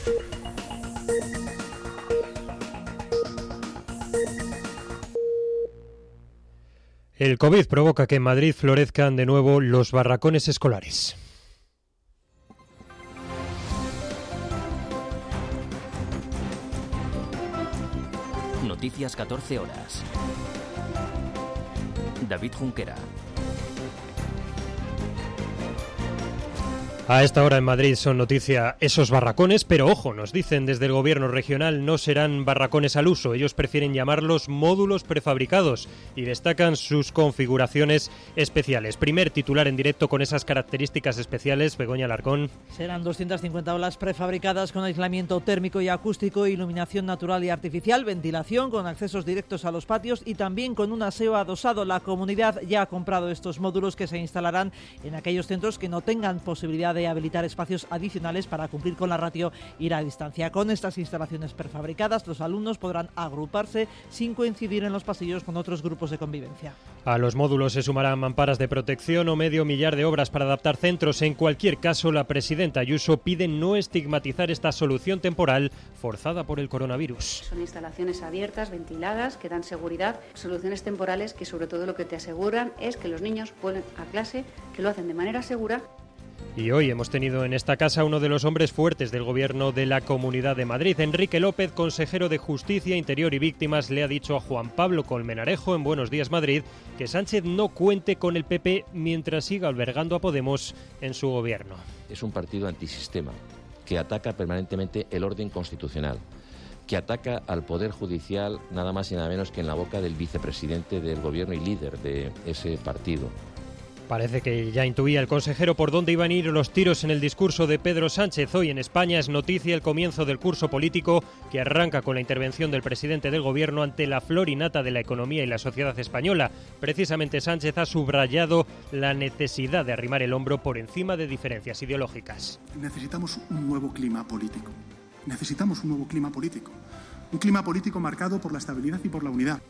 El COVID provoca que en Madrid florezcan de nuevo los barracones escolares. Noticias 14 horas. David Junquera. A esta hora en Madrid son noticia esos barracones, pero ojo, nos dicen desde el gobierno regional no serán barracones al uso, ellos prefieren llamarlos módulos prefabricados y destacan sus configuraciones especiales. Primer titular en directo con esas características especiales, Begoña Alarcón. Serán 250 aulas prefabricadas con aislamiento térmico y acústico, iluminación natural y artificial, ventilación con accesos directos a los patios y también con un aseo adosado. La comunidad ya ha comprado estos módulos que se instalarán en aquellos centros que no tengan posibilidad de habilitar espacios adicionales para cumplir con la ratio ir a distancia. Con estas instalaciones prefabricadas, los alumnos podrán agruparse sin coincidir en los pasillos con otros grupos de convivencia. A los módulos se sumarán mamparas de protección o medio millar de obras para adaptar centros. En cualquier caso, la presidenta Ayuso pide no estigmatizar esta solución temporal forzada por el coronavirus. Son instalaciones abiertas, ventiladas, que dan seguridad, soluciones temporales que sobre todo lo que te aseguran es que los niños vuelven a clase, que lo hacen de manera segura. Y hoy hemos tenido en esta casa uno de los hombres fuertes del gobierno de la Comunidad de Madrid. Enrique López, consejero de Justicia, Interior y Víctimas, le ha dicho a Juan Pablo Colmenarejo en Buenos Días Madrid que Sánchez no cuente con el PP mientras siga albergando a Podemos en su gobierno. Es un partido antisistema que ataca permanentemente el orden constitucional, que ataca al Poder Judicial nada más y nada menos que en la boca del vicepresidente del gobierno y líder de ese partido. Parece que ya intuía el consejero por dónde iban a ir los tiros en el discurso de Pedro Sánchez. Hoy en España es noticia el comienzo del curso político que arranca con la intervención del presidente del gobierno ante la flor y nata de la economía y la sociedad española. Precisamente Sánchez ha subrayado la necesidad de arrimar el hombro por encima de diferencias ideológicas. Necesitamos un nuevo clima político. Necesitamos un nuevo clima político. Un clima político marcado por la estabilidad y por la unidad.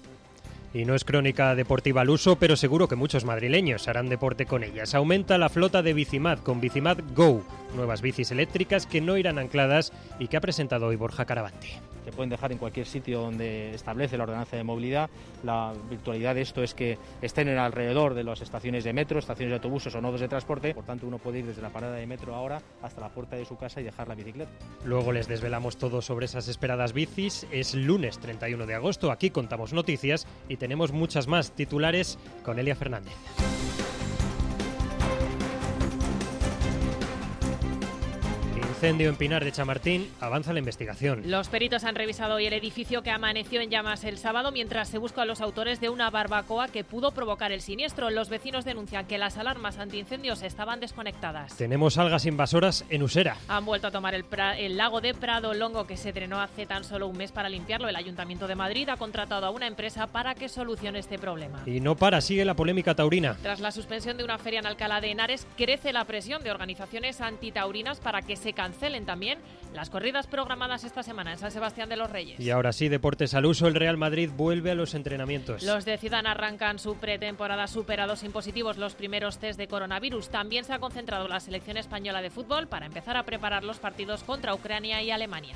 Y no es crónica deportiva al uso, pero seguro que muchos madrileños harán deporte con ellas. Aumenta la flota de Bicimad con Bicimad Go, nuevas bicis eléctricas que no irán ancladas y que ha presentado hoy Borja Caravante. Se pueden dejar en cualquier sitio donde establece la ordenanza de movilidad. La virtualidad de esto es que estén en alrededor de las estaciones de metro, estaciones de autobuses o nodos de transporte. Por tanto, uno puede ir desde la parada de metro ahora hasta la puerta de su casa y dejar la bicicleta. Luego les desvelamos todo sobre esas esperadas bicis. Es lunes 31 de agosto, aquí contamos noticias y tenemos muchas más titulares con Elia Fernández. Incendio en Pinar de Chamartín, avanza la investigación. Los peritos han revisado hoy el edificio que amaneció en llamas el sábado mientras se busca a los autores de una barbacoa que pudo provocar el siniestro. Los vecinos denuncian que las alarmas antiincendios estaban desconectadas. Tenemos algas invasoras en Usera. Han vuelto a tomar el lago de Prado Longo que se drenó hace tan solo un mes para limpiarlo. El Ayuntamiento de Madrid ha contratado a una empresa para que solucione este problema. Y no para, sigue la polémica taurina. Tras la suspensión de una feria en Alcalá de Henares, crece la presión de organizaciones antitaurinas para que se cancelen también las corridas programadas esta semana en San Sebastián de los Reyes. Y ahora sí, deportes al uso, el Real Madrid vuelve a los entrenamientos. Los de Zidane arrancan su pretemporada superados sin positivos los primeros test de coronavirus. También se ha concentrado la selección española de fútbol para empezar a preparar los partidos contra Ucrania y Alemania.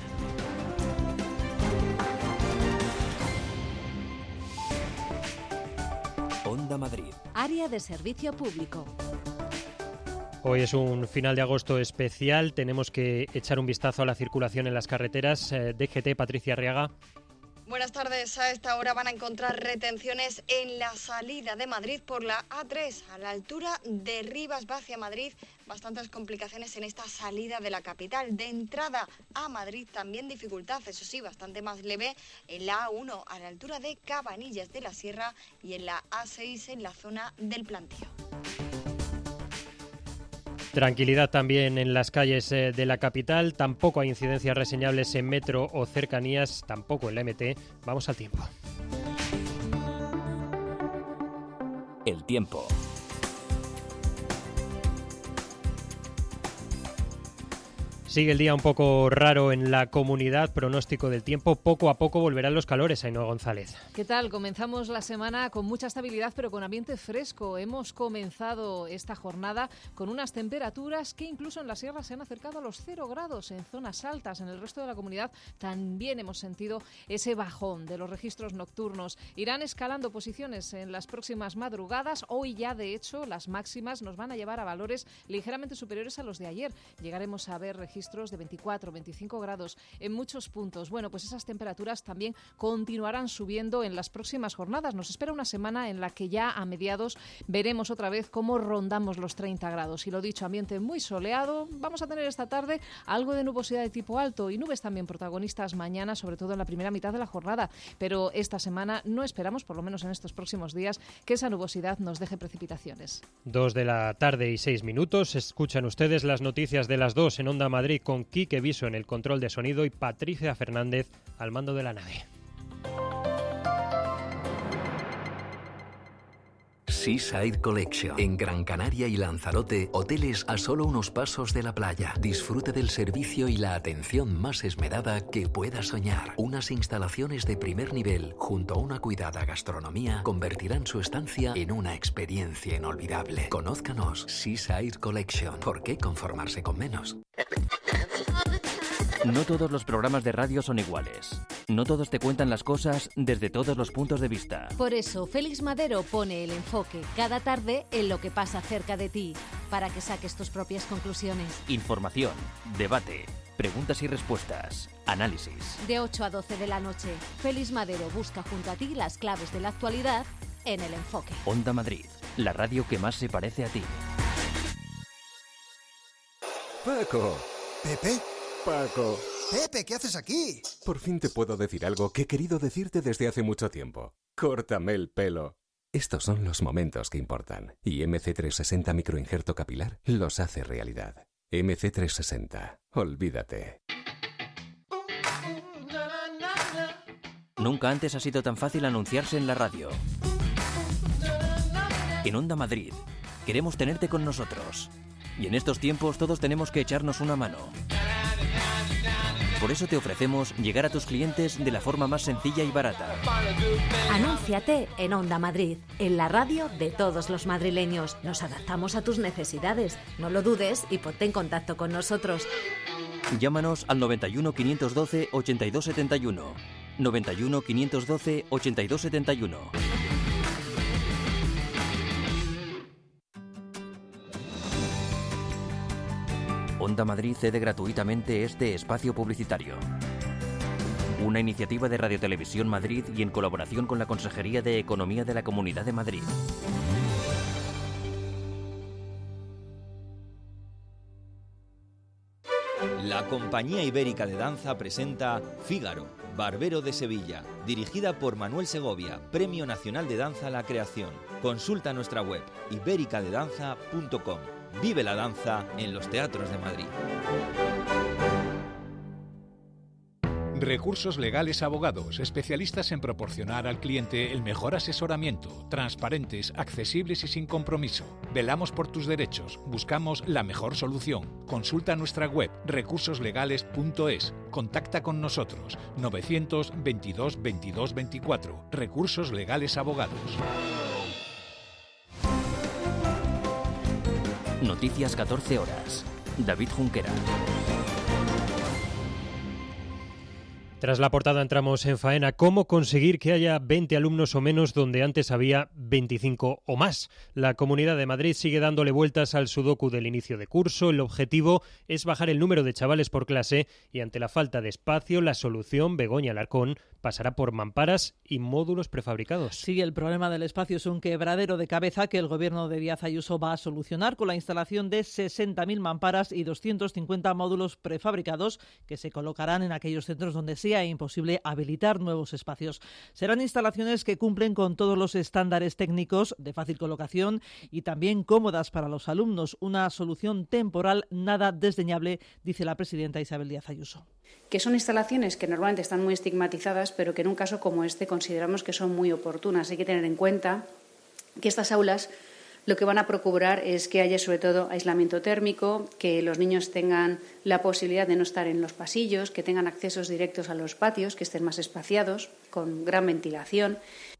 Onda Madrid. Área de servicio público. Hoy es un final de agosto especial, tenemos que echar un vistazo a la circulación en las carreteras. DGT, Patricia Arriaga. Buenas tardes. A esta hora van a encontrar retenciones en la salida de Madrid por la A3, a la altura de Rivas hacia Madrid. Bastantes complicaciones en esta salida de la capital. De entrada a Madrid también dificultad, eso sí, bastante más leve en la A1, a la altura de Cabanillas de la Sierra, y en la A6 en la zona del Plantío. Tranquilidad también en las calles de la capital, tampoco hay incidencias reseñables en metro o cercanías, tampoco en la MT. Vamos al tiempo. El tiempo. Sigue el día un poco raro en la comunidad, pronóstico del tiempo. Poco a poco volverán los calores, Ainhoa González. ¿Qué tal? Comenzamos la semana con mucha estabilidad, pero con ambiente fresco. Hemos comenzado esta jornada con unas temperaturas que incluso en la sierra se han acercado a los 0 grados en zonas altas. En el resto de la comunidad también hemos sentido ese bajón de los registros nocturnos. Irán escalando posiciones en las próximas madrugadas. Hoy ya, de hecho, las máximas nos van a llevar a valores ligeramente superiores a los de ayer. Llegaremos a ver registros de 24, 25 grados en muchos puntos. Bueno, pues esas temperaturas también continuarán subiendo en las próximas jornadas. Nos espera una semana en la que ya a mediados veremos otra vez cómo rondamos los 30 grados. Y lo dicho, ambiente muy soleado. Vamos a tener esta tarde algo de nubosidad de tipo alto y nubes también protagonistas mañana, sobre todo en la primera mitad de la jornada. Pero esta semana no esperamos, por lo menos en estos próximos días, que esa nubosidad nos deje precipitaciones. 2 de la tarde y 6 minutos. Escuchan ustedes las noticias de las 2 en Onda Madrid con Quique Viso en el control de sonido y Patricia Fernández al mando de la nave. Seaside Collection. En Gran Canaria y Lanzarote, hoteles a solo unos pasos de la playa. Disfrute del servicio y la atención más esmerada que pueda soñar. Unas instalaciones de primer nivel, junto a una cuidada gastronomía, convertirán su estancia en una experiencia inolvidable. Conózcanos, Seaside Collection. ¿Por qué conformarse con menos? No todos los programas de radio son iguales. No todos te cuentan las cosas desde todos los puntos de vista. Por eso, Félix Madero pone el enfoque cada tarde en lo que pasa cerca de ti, para que saques tus propias conclusiones. Información, debate, preguntas y respuestas, análisis. De 8 a 12 de la noche, Félix Madero busca junto a ti las claves de la actualidad en el enfoque. Onda Madrid, la radio que más se parece a ti. Paco. ¿Pepe? Paco. Pepe, ¿qué haces aquí? Por fin te puedo decir algo que he querido decirte desde hace mucho tiempo. Córtame el pelo. Estos son los momentos que importan. Y MC360 microinjerto capilar los hace realidad. MC360. Olvídate. Nunca antes ha sido tan fácil anunciarse en la radio. En Onda Madrid, queremos tenerte con nosotros. Y en estos tiempos todos tenemos que echarnos una mano. Por eso te ofrecemos llegar a tus clientes de la forma más sencilla y barata. Anúnciate en Onda Madrid, en la radio de todos los madrileños. Nos adaptamos a tus necesidades. No lo dudes y ponte en contacto con nosotros. Llámanos al 91 512 8271. 91 512 8271. Onda Madrid cede gratuitamente este espacio publicitario. Una iniciativa de Radio Televisión Madrid y en colaboración con la Consejería de Economía de la Comunidad de Madrid. La Compañía Ibérica de Danza presenta Fígaro, Barbero de Sevilla, dirigida por Manuel Segovia, Premio Nacional de Danza a la Creación. Consulta nuestra web ibericadedanza.com. Vive la danza en los teatros de Madrid. Recursos Legales Abogados, especialistas en proporcionar al cliente el mejor asesoramiento, transparentes, accesibles y sin compromiso. Velamos por tus derechos, buscamos la mejor solución. Consulta nuestra web recursoslegales.es. Contacta con nosotros 922 22 24. Recursos Legales Abogados. Noticias 14 horas. David Junquera. Tras la portada entramos en faena. ¿Cómo conseguir que haya 20 alumnos o menos donde antes había 25 o más? La Comunidad de Madrid sigue dándole vueltas al sudoku del inicio de curso. El objetivo es bajar el número de chavales por clase y ante la falta de espacio, la solución, Begoña Alarcón, pasará por mamparas y módulos prefabricados. Sí, el problema del espacio es un quebradero de cabeza que el gobierno de Díaz Ayuso va a solucionar con la instalación de 60.000 mamparas y 250 módulos prefabricados que se colocarán en aquellos centros donde sea imposible habilitar nuevos espacios. Serán instalaciones que cumplen con todos los estándares técnicos de fácil colocación y también cómodas para los alumnos. Una solución temporal nada desdeñable, dice la presidenta Isabel Díaz Ayuso. Que son instalaciones que normalmente están muy estigmatizadas, pero que en un caso como este consideramos que son muy oportunas. Hay que tener en cuenta que estas aulas Lo que van a procurar es que haya sobre todo aislamiento térmico, que los niños tengan la posibilidad de no estar en los pasillos, que tengan accesos directos a los patios, que estén más espaciados, con gran ventilación.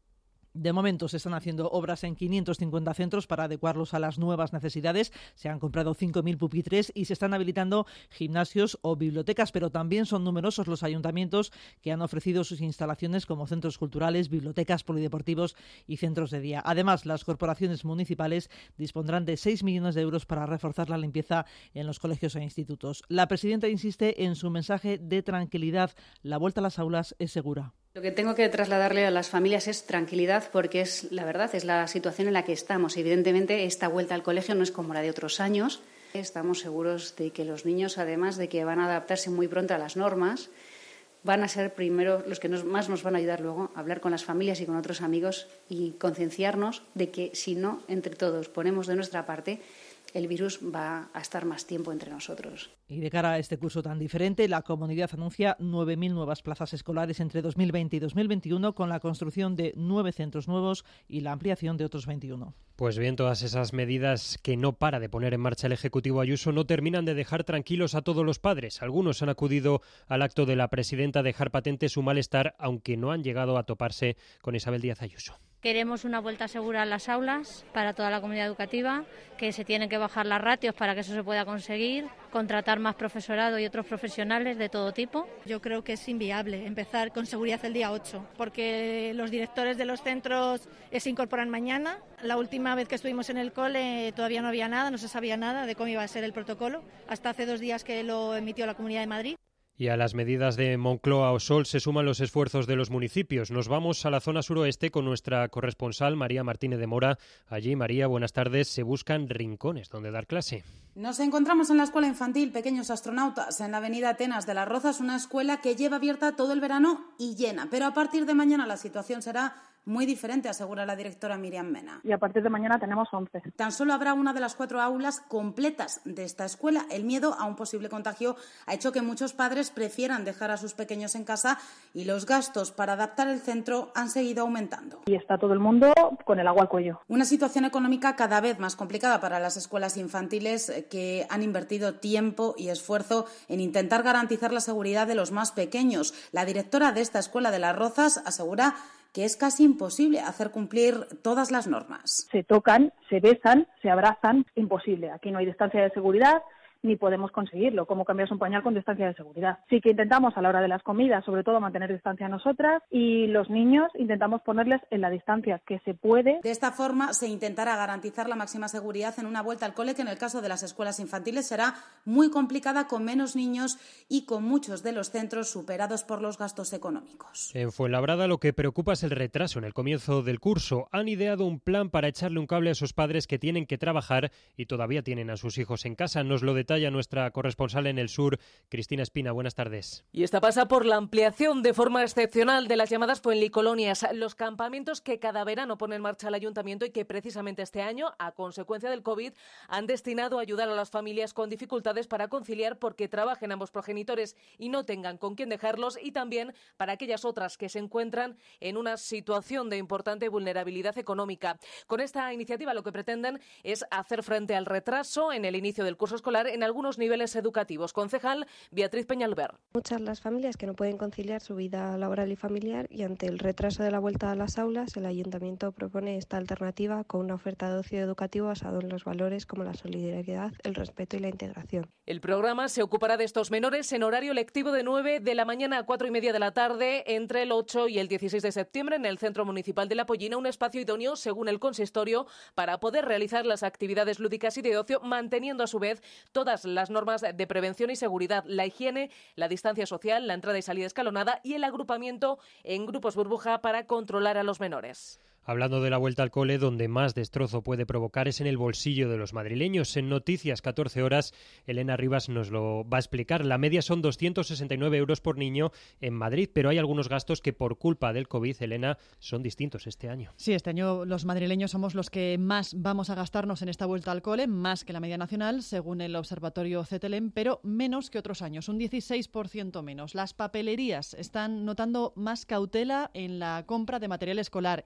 De momento se están haciendo obras en 550 centros para adecuarlos a las nuevas necesidades. Se han comprado 5.000 pupitres y se están habilitando gimnasios o bibliotecas, pero también son numerosos los ayuntamientos que han ofrecido sus instalaciones como centros culturales, bibliotecas, polideportivos y centros de día. Además, las corporaciones municipales dispondrán de 6 millones de euros para reforzar la limpieza en los colegios e institutos. La presidenta insiste en su mensaje de tranquilidad. La vuelta a las aulas es segura. Lo que tengo que trasladarle a las familias es tranquilidad, porque es la verdad, es la situación en la que estamos. Evidentemente, esta vuelta al colegio no es como la de otros años. Estamos seguros de que los niños, además de que van a adaptarse muy pronto a las normas, van a ser primero los que más nos van a ayudar luego a hablar con las familias y con otros amigos y concienciarnos de que si no, entre todos, ponemos de nuestra parte, el virus va a estar más tiempo entre nosotros. Y de cara a este curso tan diferente, la comunidad anuncia 9.000 nuevas plazas escolares entre 2020 y 2021 con la construcción de 9 centros nuevos y la ampliación de otros 21. Pues bien, todas esas medidas que no para de poner en marcha el Ejecutivo Ayuso no terminan de dejar tranquilos a todos los padres. Algunos han acudido al acto de la presidenta a dejar patente su malestar, aunque no han llegado a toparse con Isabel Díaz Ayuso. Queremos una vuelta segura a las aulas para toda la comunidad educativa, que se tienen que bajar las ratios para que eso se pueda conseguir, contratar más profesorado y otros profesionales de todo tipo. Yo creo que es inviable empezar con seguridad el día 8, porque los directores de los centros se incorporan mañana. La última vez que estuvimos en el cole todavía no había nada, no se sabía nada de cómo iba a ser el protocolo, hasta hace 2 días que lo emitió la Comunidad de Madrid. Y a las medidas de Moncloa o Sol se suman los esfuerzos de los municipios. Nos vamos a la zona suroeste con nuestra corresponsal María Martínez de Mora. Allí, María, buenas tardes, se buscan rincones donde dar clase. Nos encontramos en la escuela infantil Pequeños Astronautas, en la avenida Atenas de las Rozas, una escuela que lleva abierta todo el verano y llena. Pero a partir de mañana la situación será muy diferente, asegura la directora Miriam Mena. Y a partir de mañana tenemos 11. Tan solo habrá una de las 4 aulas completas de esta escuela. El miedo a un posible contagio ha hecho que muchos padres prefieran dejar a sus pequeños en casa y los gastos para adaptar el centro han seguido aumentando. Y está todo el mundo con el agua al cuello. Una situación económica cada vez más complicada para las escuelas infantiles que han invertido tiempo y esfuerzo en intentar garantizar la seguridad de los más pequeños. La directora de esta escuela de Las Rozas asegura que es casi imposible hacer cumplir todas las normas. Se tocan, se besan, se abrazan, imposible. Aquí no hay distancia de seguridad ni podemos conseguirlo. ¿Cómo cambias un pañal con distancia de seguridad? Sí que intentamos a la hora de las comidas, sobre todo, mantener distancia nosotras y los niños intentamos ponerles en la distancia que se puede. De esta forma se intentará garantizar la máxima seguridad en una vuelta al cole que en el caso de las escuelas infantiles será muy complicada con menos niños y con muchos de los centros superados por los gastos económicos. En Fuenlabrada lo que preocupa es el retraso en el comienzo del curso. Han ideado un plan para echarle un cable a esos padres que tienen que trabajar y todavía tienen a sus hijos en casa. Nos lo detalla nuestra corresponsal en el sur, Cristina Espina. Buenas tardes. Y esta pasa por la ampliación de forma excepcional de las llamadas puenlicolonias, los campamentos que cada verano pone en marcha el ayuntamiento y que precisamente este año, a consecuencia del COVID, han destinado a ayudar a las familias con dificultades para conciliar porque trabajen ambos progenitores y no tengan con quién dejarlos, y también para aquellas otras que se encuentran en una situación de importante vulnerabilidad económica. Con esta iniciativa lo que pretenden es hacer frente al retraso en el inicio del curso escolar en algunos niveles educativos. Concejal Beatriz Peñalver. Muchas las familias que no pueden conciliar su vida laboral y familiar, y ante el retraso de la vuelta a las aulas, el ayuntamiento propone esta alternativa con una oferta de ocio educativo basado en los valores como la solidaridad, el respeto y la integración. El programa se ocupará de estos menores en horario lectivo de 9 de la mañana a 4:30 de la tarde entre el 8 y el 16 de septiembre en el Centro Municipal de La Pollina, un espacio idóneo, según el consistorio, para poder realizar las actividades lúdicas y de ocio, manteniendo a su vez todas las normas de prevención y seguridad, la higiene, la distancia social, la entrada y salida escalonada y el agrupamiento en grupos burbuja para controlar a los menores. Hablando de la vuelta al cole, donde más destrozo puede provocar es en el bolsillo de los madrileños. En Noticias 14 horas, Elena Rivas nos lo va a explicar. La media son 269 euros por niño en Madrid, pero hay algunos gastos que por culpa del COVID, Elena, son distintos este año. Sí, este año los madrileños somos los que más vamos a gastarnos en esta vuelta al cole, más que la media nacional, según el observatorio CETELEM, pero menos que otros años, un 16% menos. Las papelerías están notando más cautela en la compra de material escolar, y es que hay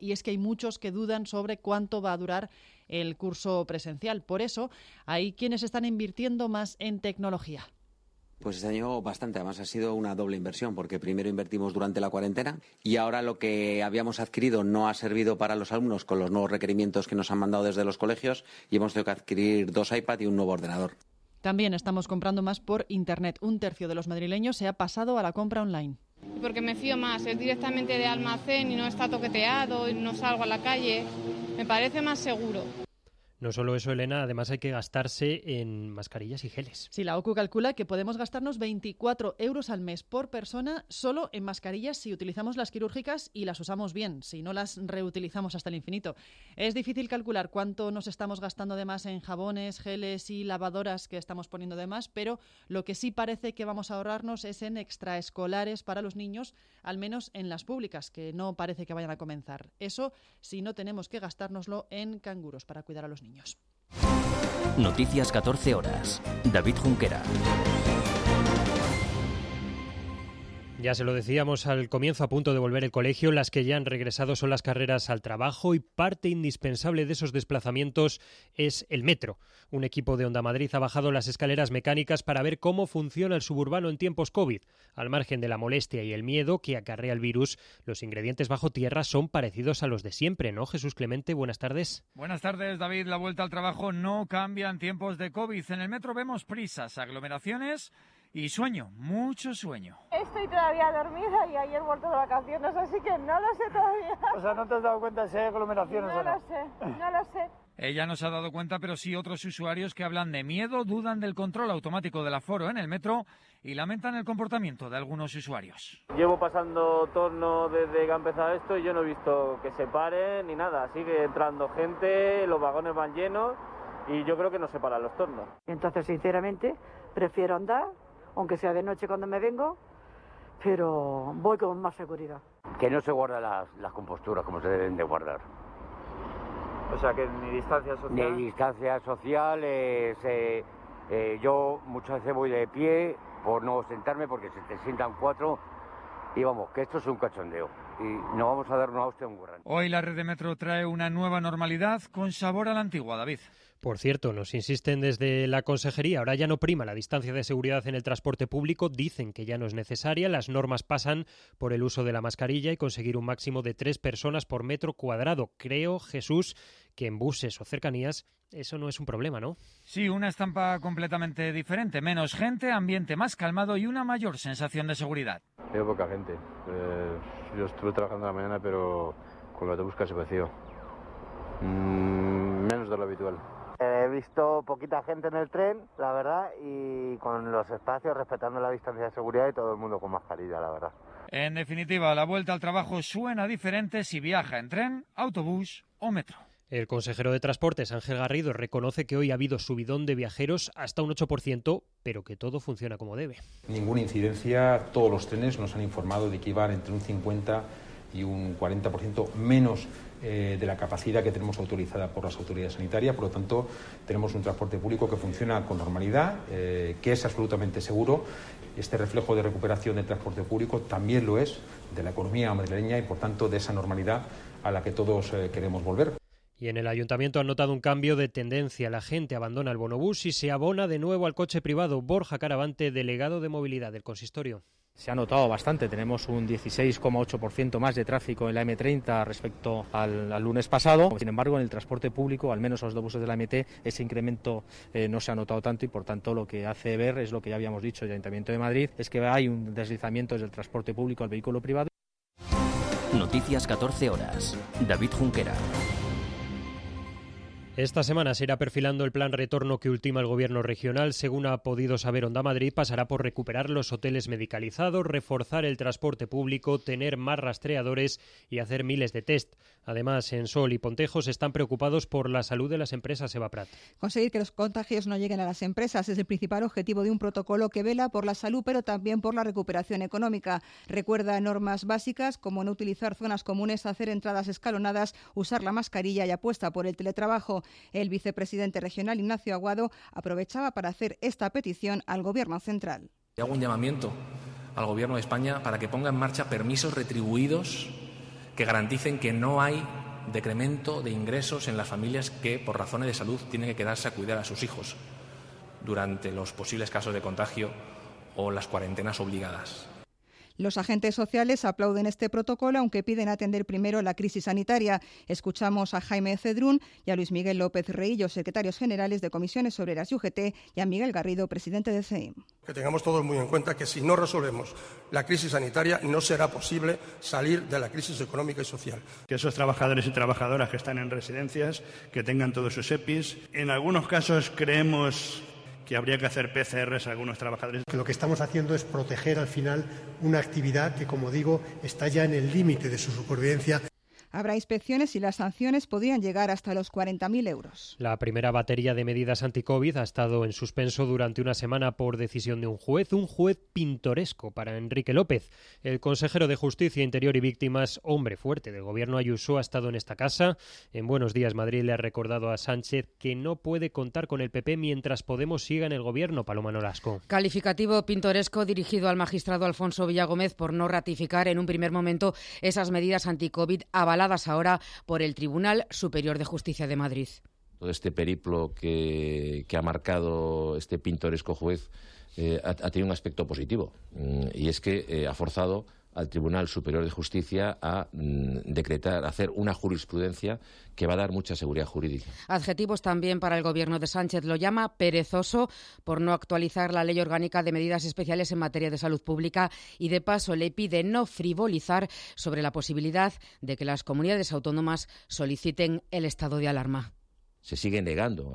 muchos que dudan sobre cuánto va a durar el curso presencial. Por eso, hay quienes están invirtiendo más en tecnología. Pues este año bastante, además ha sido una doble inversión, porque primero invertimos durante la cuarentena y ahora lo que habíamos adquirido no ha servido para los alumnos con los nuevos requerimientos que nos han mandado desde los colegios y hemos tenido que adquirir 2 iPad y un nuevo ordenador. También estamos comprando más por Internet. 1/3 de los madrileños se ha pasado a la compra online. Porque me fío más, es directamente de almacén y no está toqueteado y no salgo a la calle, me parece más seguro. No solo eso, Elena, además hay que gastarse en mascarillas y geles. Sí, la OCU calcula que podemos gastarnos 24 euros al mes por persona solo en mascarillas si utilizamos las quirúrgicas y las usamos bien, si no las reutilizamos hasta el infinito. Es difícil calcular cuánto nos estamos gastando de más en jabones, geles y lavadoras que estamos poniendo de más, pero lo que sí parece que vamos a ahorrarnos es en extraescolares para los niños, al menos en las públicas, que no parece que vayan a comenzar. Eso si no tenemos que gastárnoslo en canguros para cuidar a los niños. Noticias 14 horas. David Junquera. Ya se lo decíamos al comienzo, a punto de volver el colegio, las que ya han regresado son las carreras al trabajo y parte indispensable de esos desplazamientos es el metro. Un equipo de Onda Madrid ha bajado las escaleras mecánicas para ver cómo funciona el suburbano en tiempos COVID. Al margen de la molestia y el miedo que acarrea el virus, los ingredientes bajo tierra son parecidos a los de siempre, ¿no? Jesús Clemente, buenas tardes. Buenas tardes, David. La vuelta al trabajo no cambia en tiempos de COVID. En el metro vemos prisas, aglomeraciones y sueño, mucho sueño. Estoy todavía dormida y ayer he vuelto de vacaciones, así que no lo sé todavía. O sea, ¿no te has dado cuenta si hay aglomeraciones o no? No lo sé. Ella no se ha dado cuenta, pero sí otros usuarios que hablan de miedo, dudan del control automático del aforo en el metro y lamentan el comportamiento de algunos usuarios. Llevo pasando turno desde que ha empezado esto y yo no he visto que se paren ni nada. Sigue entrando gente, los vagones van llenos y yo creo que no se paran los turnos. Entonces, sinceramente, prefiero andar, aunque sea de noche cuando me vengo, pero voy con más seguridad. Que no se guardan las composturas como se deben de guardar. O sea, que ni distancia social. Ni distancia social. Yo muchas veces voy de pie por no sentarme porque se te sientan 4 y vamos, que esto es un cachondeo. Y no vamos a dar una hostia a un gurrán. Hoy la red de metro trae una nueva normalidad con sabor a la antigua, David. Por cierto, nos insisten desde la Consejería, ahora ya no prima la distancia de seguridad en el transporte público, dicen que ya no es necesaria, las normas pasan por el uso de la mascarilla y conseguir un máximo de 3 personas por metro cuadrado. Creo, Jesús, que en buses o cercanías eso no es un problema, ¿no? Sí, una estampa completamente diferente, menos gente, ambiente más calmado y una mayor sensación de seguridad. Veo poca gente. Yo estuve trabajando en la mañana, pero con el autobús casi vacío. Menos de lo habitual. He visto poquita gente en el tren, la verdad, y con los espacios respetando la distancia de seguridad y todo el mundo con mascarilla, la verdad. En definitiva, la vuelta al trabajo suena diferente si viaja en tren, autobús o metro. El consejero de Transportes, Ángel Garrido, reconoce que hoy ha habido subidón de viajeros hasta un 8%, pero que todo funciona como debe. Ninguna incidencia, todos los trenes nos han informado de que iban entre un 50 y un 40% menos de la capacidad que tenemos autorizada por las autoridades sanitarias. Por lo tanto, tenemos un transporte público que funciona con normalidad, que es absolutamente seguro. Este reflejo de recuperación del transporte público también lo es de la economía madrileña y, por tanto, de esa normalidad a la que todos queremos volver. Y en el ayuntamiento han notado un cambio de tendencia. La gente abandona el bonobús y se abona de nuevo al coche privado. Borja Caravante, delegado de movilidad del consistorio. Se ha notado bastante, tenemos un 16,8% más de tráfico en la M30 respecto al lunes pasado. Sin embargo, en el transporte público, al menos los autobuses de la MT, ese incremento no se ha notado tanto y, por tanto, lo que hace ver es lo que ya habíamos dicho el Ayuntamiento de Madrid, es que hay un deslizamiento desde el transporte público al vehículo privado. Noticias 14 horas. David Junquera. Esta semana se irá perfilando el plan retorno que ultima el Gobierno regional. Según ha podido saber Onda Madrid, pasará por recuperar los hoteles medicalizados, reforzar el transporte público, tener más rastreadores y hacer miles de test. Además, en Sol y Pontejos están preocupados por la salud de las empresas. Eva Prat. Conseguir que los contagios no lleguen a las empresas es el principal objetivo de un protocolo que vela por la salud, pero también por la recuperación económica. Recuerda normas básicas como no utilizar zonas comunes, hacer entradas escalonadas, usar la mascarilla y apuesta por el teletrabajo. El vicepresidente regional, Ignacio Aguado, aprovechaba para hacer esta petición al Gobierno central. Hago un llamamiento al Gobierno de España para que ponga en marcha permisos retribuidos que garanticen que no hay decremento de ingresos en las familias que, por razones de salud, tienen que quedarse a cuidar a sus hijos durante los posibles casos de contagio o las cuarentenas obligadas. Los agentes sociales aplauden este protocolo, aunque piden atender primero la crisis sanitaria. Escuchamos a Jaime Cedrún y a Luis Miguel López Reillo, secretarios generales de Comisiones Obreras y UGT, y a Miguel Garrido, presidente de CEIM. Que tengamos todos muy en cuenta que si no resolvemos la crisis sanitaria no será posible salir de la crisis económica y social. Que esos trabajadores y trabajadoras que están en residencias, que tengan todos sus EPIs. En algunos casos creemos que habría que hacer PCRs a algunos trabajadores. Lo que estamos haciendo es proteger al final una actividad que, como digo, está ya en el límite de su supervivencia. Habrá inspecciones y las sanciones podrían llegar hasta los 40.000 euros. La primera batería de medidas anti-COVID ha estado en suspenso durante una semana por decisión de un juez pintoresco para Enrique López. El consejero de Justicia, Interior y Víctimas, hombre fuerte del gobierno Ayuso, ha estado en esta casa. En Buenos Días Madrid le ha recordado a Sánchez que no puede contar con el PP mientras Podemos siga en el gobierno. Paloma Nolasco. Calificativo pintoresco dirigido al magistrado Alfonso Villagómez por no ratificar en un primer momento esas medidas anti-COVID avaladas ahora por el Tribunal Superior de Justicia de Madrid. Todo este periplo que ha marcado este pintoresco juez ha tenido un aspecto positivo, y es que ha forzado al Tribunal Superior de Justicia a hacer una jurisprudencia que va a dar mucha seguridad jurídica. Adjetivos también para el gobierno de Sánchez. Lo llama perezoso por no actualizar la Ley Orgánica de Medidas Especiales en materia de salud pública y, de paso, le pide no frivolizar sobre la posibilidad de que las comunidades autónomas soliciten el estado de alarma. Se sigue negando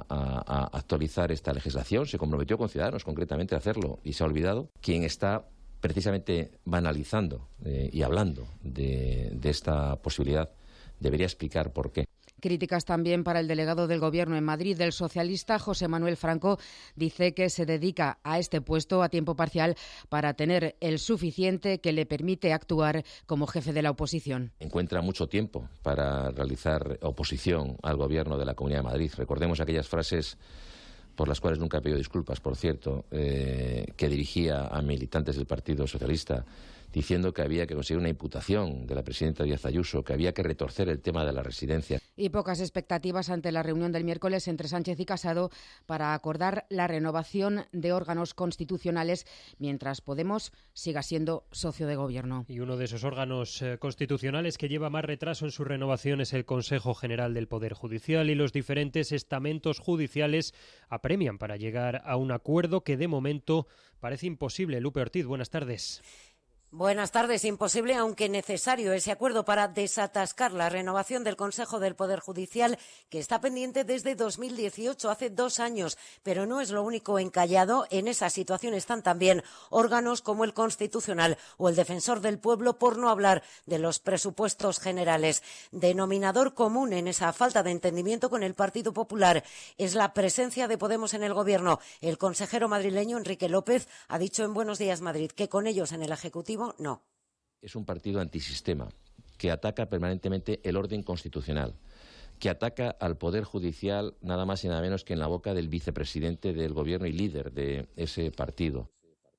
a actualizar esta legislación. Se comprometió con Ciudadanos, concretamente, a hacerlo, y se ha olvidado. Quien está precisamente banalizando y hablando de esta posibilidad debería explicar por qué. Críticas también para el delegado del Gobierno en Madrid, el socialista José Manuel Franco. Dice que se dedica a este puesto a tiempo parcial para tener el suficiente que le permite actuar como jefe de la oposición. Encuentra mucho tiempo para realizar oposición al Gobierno de la Comunidad de Madrid. Recordemos aquellas frases por las cuales nunca ha pedido disculpas, por cierto, que dirigía a militantes del Partido Socialista, diciendo que había que conseguir una imputación de la presidenta Díaz Ayuso, que había que retorcer el tema de la residencia. Y pocas expectativas ante la reunión del miércoles entre Sánchez y Casado para acordar la renovación de órganos constitucionales, mientras Podemos siga siendo socio de gobierno. Y uno de esos órganos constitucionales que lleva más retraso en su renovación es el Consejo General del Poder Judicial, y los diferentes estamentos judiciales apremian para llegar a un acuerdo que de momento parece imposible. Lupe Ortiz, buenas tardes. Buenas tardes. Imposible, aunque necesario, ese acuerdo para desatascar la renovación del Consejo del Poder Judicial, que está pendiente desde 2018, hace 2 años. Pero no es lo único encallado. En esa situación están también órganos como el Constitucional o el Defensor del Pueblo, por no hablar de los presupuestos generales. Denominador común en esa falta de entendimiento con el Partido Popular es la presencia de Podemos en el Gobierno. El consejero madrileño Enrique López ha dicho en Buenos Días Madrid que con ellos en el Ejecutivo no. Es un partido antisistema que ataca permanentemente el orden constitucional, que ataca al Poder Judicial nada más y nada menos que en la boca del vicepresidente del Gobierno y líder de ese partido.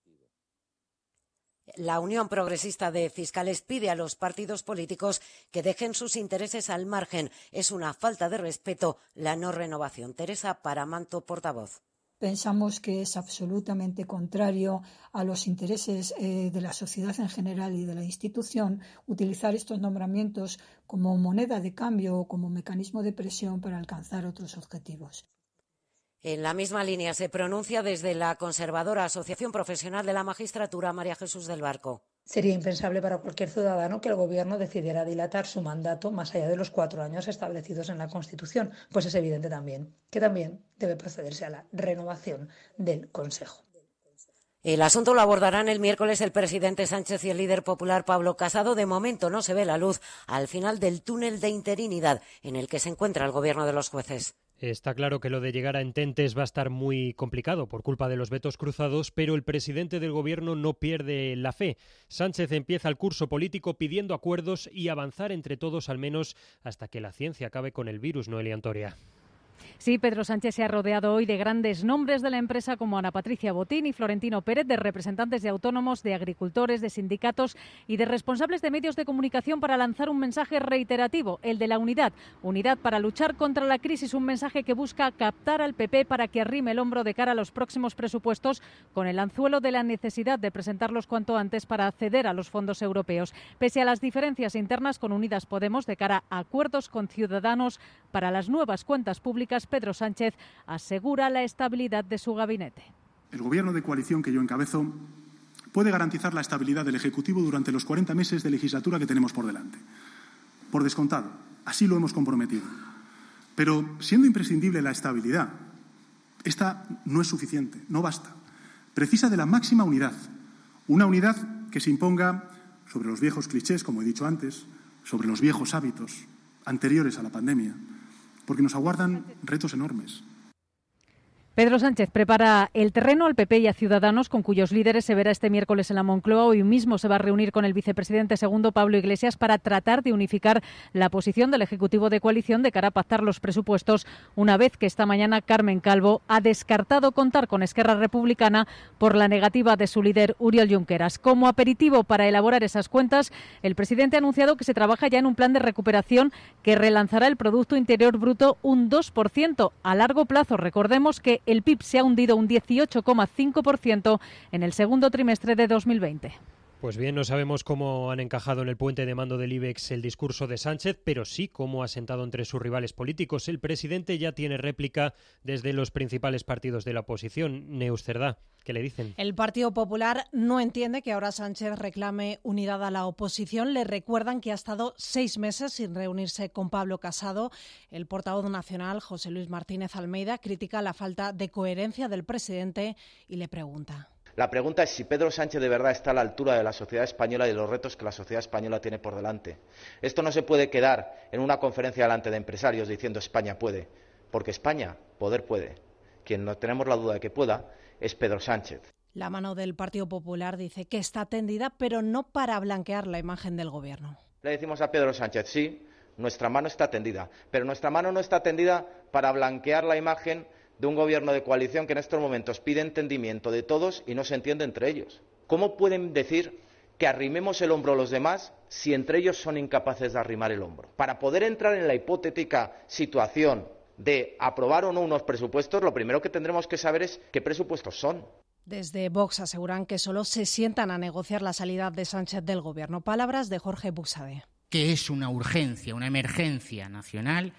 La Unión Progresista de Fiscales pide a los partidos políticos que dejen sus intereses al margen. Es una falta de respeto la no renovación. Teresa Paramanto, portavoz. Pensamos que es absolutamente contrario a los intereses de la sociedad en general y de la institución utilizar estos nombramientos como moneda de cambio o como mecanismo de presión para alcanzar otros objetivos. En la misma línea se pronuncia desde la conservadora Asociación Profesional de la Magistratura, María Jesús del Barco. Sería impensable para cualquier ciudadano que el Gobierno decidiera dilatar su mandato más allá de los 4 años establecidos en la Constitución. Pues es evidente también que también debe procederse a la renovación del Consejo. El asunto lo abordarán el miércoles el presidente Sánchez y el líder popular Pablo Casado. De momento no se ve la luz al final del túnel de interinidad en el que se encuentra el Gobierno de los jueces. Está claro que lo de llegar a ententes va a estar muy complicado por culpa de los vetos cruzados, pero el presidente del Gobierno no pierde la fe. Sánchez empieza el curso político pidiendo acuerdos y avanzar entre todos, al menos hasta que la ciencia acabe con el virus. Noelia Antoria. Sí, Pedro Sánchez se ha rodeado hoy de grandes nombres de la empresa como Ana Patricia Botín y Florentino Pérez, de representantes de autónomos, de agricultores, de sindicatos y de responsables de medios de comunicación para lanzar un mensaje reiterativo, el de la unidad. Unidad para luchar contra la crisis, un mensaje que busca captar al PP para que arrime el hombro de cara a los próximos presupuestos, con el anzuelo de la necesidad de presentarlos cuanto antes para acceder a los fondos europeos. Pese a las diferencias internas con Unidas Podemos de cara a acuerdos con Ciudadanos para las nuevas cuentas públicas, Pedro Sánchez asegura la estabilidad de su gabinete. El gobierno de coalición que yo encabezo puede garantizar la estabilidad del Ejecutivo durante los 40 meses de legislatura que tenemos por delante. Por descontado, así lo hemos comprometido. Pero siendo imprescindible la estabilidad, esta no es suficiente, no basta. Precisa de la máxima unidad. Una unidad que se imponga sobre los viejos clichés, como he dicho antes, sobre los viejos hábitos anteriores a la pandemia, porque nos aguardan retos enormes. Pedro Sánchez prepara el terreno al PP y a Ciudadanos, con cuyos líderes se verá este miércoles en la Moncloa. Hoy mismo se va a reunir con el vicepresidente segundo, Pablo Iglesias, para tratar de unificar la posición del Ejecutivo de coalición de cara a pactar los presupuestos, una vez que esta mañana Carmen Calvo ha descartado contar con Esquerra Republicana por la negativa de su líder Oriol Junqueras. Como aperitivo para elaborar esas cuentas, el presidente ha anunciado que se trabaja ya en un plan de recuperación que relanzará el Producto Interior Bruto un 2%. A largo plazo, recordemos que el PIB se ha hundido un 18,5% en el segundo trimestre de 2020. Pues bien, no sabemos cómo han encajado en el puente de mando del IBEX el discurso de Sánchez, pero sí cómo ha sentado entre sus rivales políticos. El presidente ya tiene réplica desde los principales partidos de la oposición. Neus Cerdá, ¿qué le dicen? El Partido Popular no entiende que ahora Sánchez reclame unidad a la oposición. Le recuerdan que ha estado 6 meses sin reunirse con Pablo Casado. El portavoz nacional, José Luis Martínez Almeida, critica la falta de coherencia del presidente y le pregunta. La pregunta es si Pedro Sánchez de verdad está a la altura de la sociedad española y de los retos que la sociedad española tiene por delante. Esto no se puede quedar en una conferencia delante de empresarios diciendo España puede, porque España poder puede. Quien no tenemos la duda de que pueda es Pedro Sánchez. La mano del Partido Popular dice que está tendida, pero no para blanquear la imagen del Gobierno. Le decimos a Pedro Sánchez, sí, nuestra mano está tendida, pero nuestra mano no está tendida para blanquear la imagen de un gobierno de coalición que en estos momentos pide entendimiento de todos y no se entiende entre ellos. ¿Cómo pueden decir que arrimemos el hombro a los demás si entre ellos son incapaces de arrimar el hombro? Para poder entrar en la hipotética situación de aprobar o no unos presupuestos, lo primero que tendremos que saber es qué presupuestos son. Desde Vox aseguran que solo se sientan a negociar la salida de Sánchez del Gobierno. Palabras de Jorge Buxade. Que es una urgencia, una emergencia nacional